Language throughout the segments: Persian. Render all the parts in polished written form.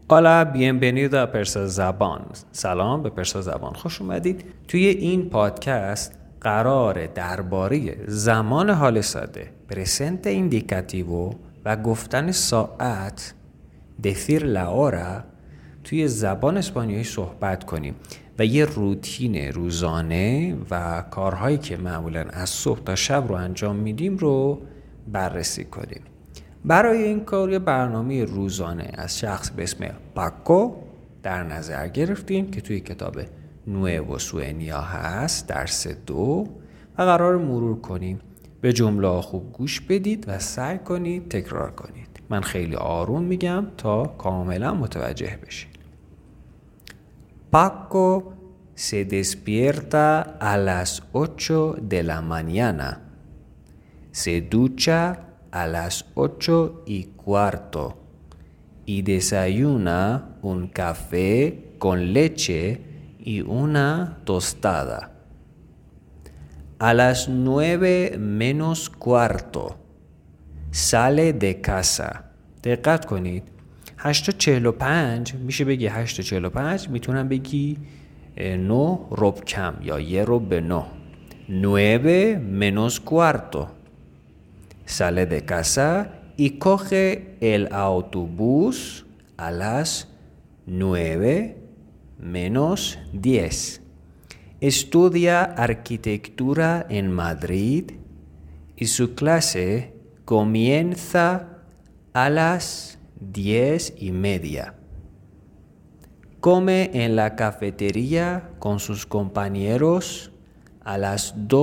Hola, bienvenido a پرسا زبان. سلام به پرسا زبان، خوش اومدید. توی این پادکست قراره درباره زمان حال ساده، پرسنت ایندیکاتیو و گفتن ساعت، decir la hora، توی زبان اسپانیایی صحبت کنیم و یه روتین روزانه و کارهایی که معمولاً از صبح تا شب رو انجام میدیم رو بررسی کنیم. برای این کار یه برنامه روزانه از شخص به اسم پاکو در نظر گرفتیم که توی کتاب نوئو سوئنیا هست، درس 2، و قرار مرور کنیم. به جمله خوب گوش بدید و سعی کنید تکرار کنید. من خیلی آروم میگم تا کاملا متوجه بشید. Paco se despierta a las 8 de la mañana. Se ducha a las 8:15 y desayuna un café con leche y una tostada. A las 9:15 sale de casa. دقت کنید، 8:45 میشه بگی 8:45، میتونم بگی 9 ربع کم یا 1 ربع به 9. 9:15 sale de casa y coge el autobús a las 9:10. Estudia arquitectura en Madrid y su clase comienza a las 10:30. Come en la cafetería con sus compañeros a las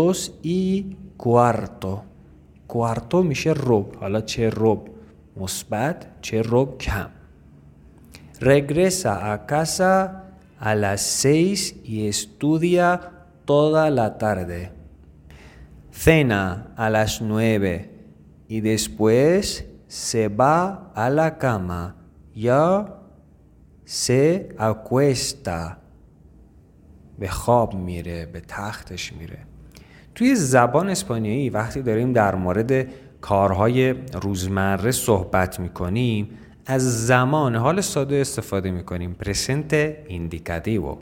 2:15. کوارتو میشه ربع، حالا چه ربع مثبت چه ربع کم. Regresa a casa a las 6 y estudia toda la tarde. Cena a las 9 y después se va a la cama ya se acuesta. به خواب میره، به تختش میره. توی زبان اسپانیایی وقتی داریم در مورد کارهای روزمره صحبت میکنیم از زمان حال ساده استفاده میکنیم، presente indicativo.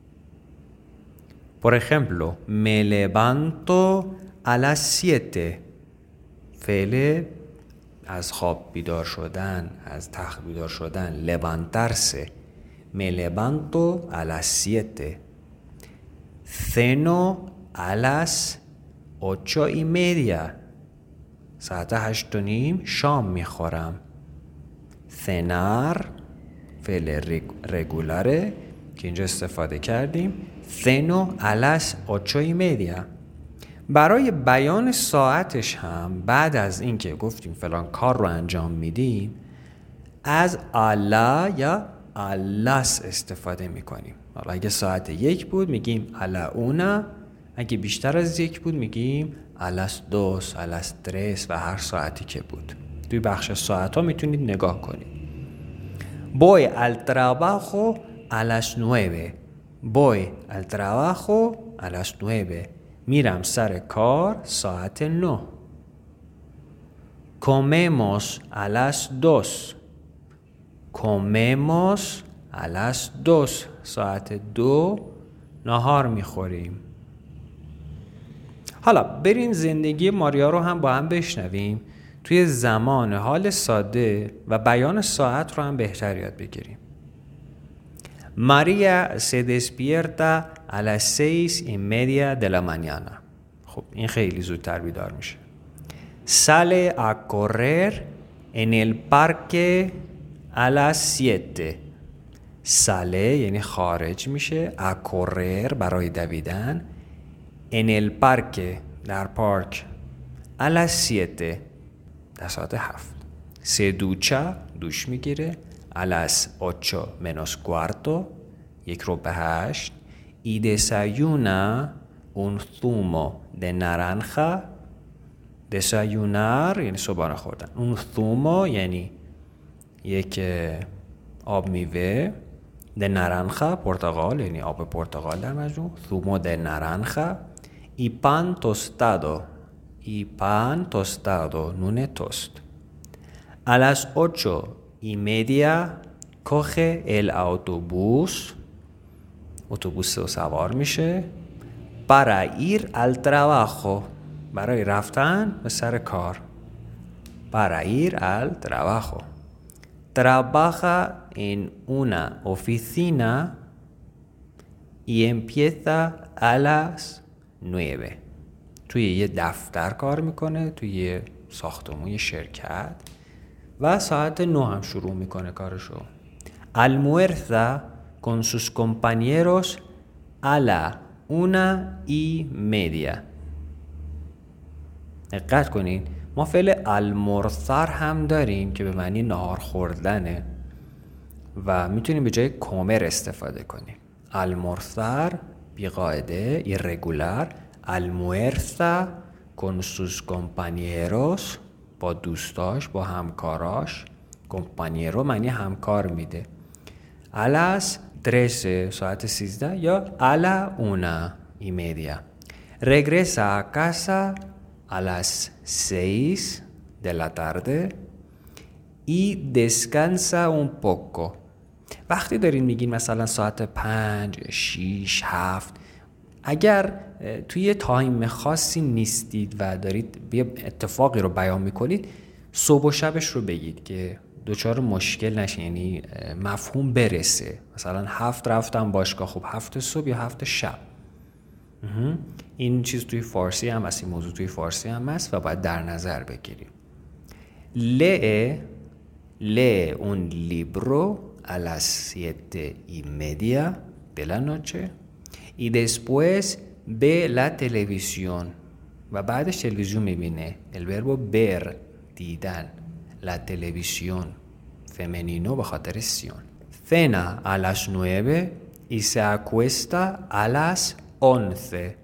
Por ejemplo, me levanto a las 7. فعل از خواب بیدار شدن، از تخت بیدار شدن، levantarse. Me levanto a las 7. Ceno a las 8:30. ساعت 8:30 شام میخورم. cenar فعل رگولاره که اینجا استفاده کردیم. ceno a las 8:30. برای بیان ساعتش هم بعد از اینکه گفتیم فلان کار رو انجام میدیم از الا یا الاس استفاده میکنیم. حالا اگه ساعت 1 بود میگیم الا اونا، اگه بیشتر از 1 بود میگیم الاس دوس، الاس ترس و هر ساعتی که بود. توی بخش ساعت ها میتونید نگاه کنید. Voy al trabajo a las 9. Voy al trabajo a las 9. میرم سر کار ساعت 9. Comemos a las 2. Comemos a las 2. ساعت 2 نهار میخوریم. حالا بریم زندگی ماریا رو هم با هم بشنویم، توی زمان حال ساده و بیان ساعت رو هم بهتر یاد بگیریم. María se despierta a las 6:30 de la mañana. خب این خیلی زودتر بیدار میشه. Sale a correr en el parque a las 7. Sale یعنی خارج میشه، a correr برای دویدن، en el parque در پارک، a las 7 در ساعت 7. Se ducha دوش میگیره، a las 8:15 1 ربع به 8 y desayuna un zumo de naranja. desayunar یعنی صبحانه خوردن، un zumo یعنی یک آب میوه، de naranja پرتقال یعنی آب پرتقال در مجموع، zumo de naranja y pan tostado. y pan tostado نون توست. A las 8:30 coge el autobús اتوبوس رو سوار میشه para ir al trabajo برای رفتن به سر کار para ir al trabajo trabaja en una oficina y empieza a las 9 توی یه دفتر کار میکنه توی یه ساختمون یه شرکت و ساعت 9 هم شروع میکنه کارشو almuerza con sus compañeros a la 1:30 دقت کنین ما فعل almorzar هم داریم که به معنی نهار خوردنه و میتونیم به جای comer استفاده کنیم almorzar بیقاعده irregular almuerza con sus compañeros با دوستاش با همکاراش compañero معنی همکار میده a las 13 ساعت 13 یا a la 1:30 regresa a casa a las 6 de la tarde y descansa un poco وقتی دارین میگین مثلا ساعت 5 6 7 اگر توی تایم خاصی نیستید و دارید یه اتفاقی رو بیان میکنید صبح و شبش رو بگید که دوچار مشکل نشه یعنی مفهوم برسه مثلا 7 رفتم باشگاه خب 7 صبح یا 7 شب این چیز توی فارسی هم هست این موضوع توی فارسی هم هست و باید در نظر بگیریم lee un libro a las 7:30 de la noche y después ve la televisión و بعدش تلویزیون میبینه el verbo ver دیدن la televisión femenino به خاطر سیون cena a las 9 y se acuesta a las 11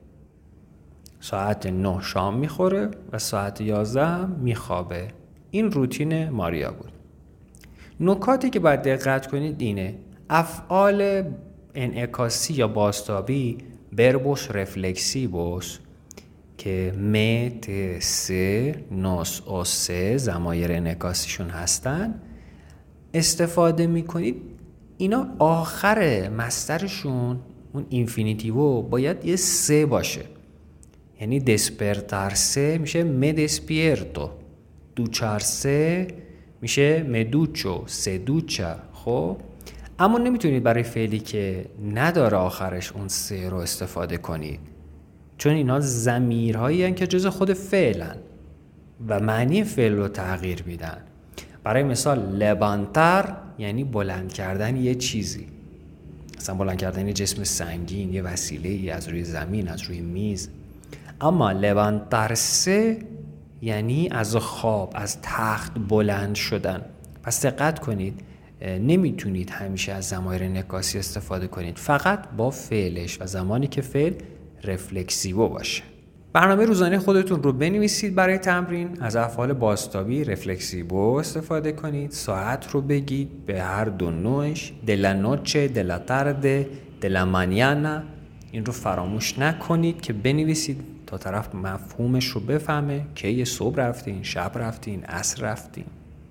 ساعت 9 شام میخوره و ساعت 11 هم میخوابه این روتین ماریا بود نکاتی که باید دقت کنید اینه افعال انعکاسی یا بازتابی بربوس رفلکسیبوس که م، ت، س، نوس و س ضمایر انعکاسیشون هستن استفاده میکنید اینا آخر مصدرشون اون اینفینیتیو باید یه س باشه یعنی دسپرتارسه میشه مدسپیرتو دوچارسه میشه مدوچو سدوچا خب اما نمیتونید برای فعلی که نداره آخرش اون سه رو استفاده کنید چون اینا ضمیرهایی هستند که جزء خود فعلن و معنی فعل رو تغییر میدن برای مثال لبانتر یعنی بلند کردن یه چیزی مثلا بلند کردن یه جسم سنگین یه وسیله از روی زمین از روی میز اما لبانترسه یعنی از خواب از تخت بلند شدن پس دقت کنید نمیتونید همیشه از ضمایر انعکاسی استفاده کنید فقط با فعلش و زمانی که فعل رفلکسیو باشه برنامه روزانه خودتون رو بنویسید برای تمرین از افعال بازتابی رفلکسیو استفاده کنید ساعت رو بگید به هر دو نوعش de la noche de la tarde de la mañana این رو فراموش نکنید که بنویسید تا طرف مفهومش رو بفهمه که یه صبح رفتین شب رفتین عصر رفتین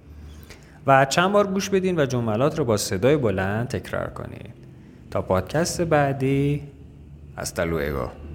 و چند بار گوش بدین و جملات رو با صدای بلند تکرار کنید تا پادکست بعدی hasta luego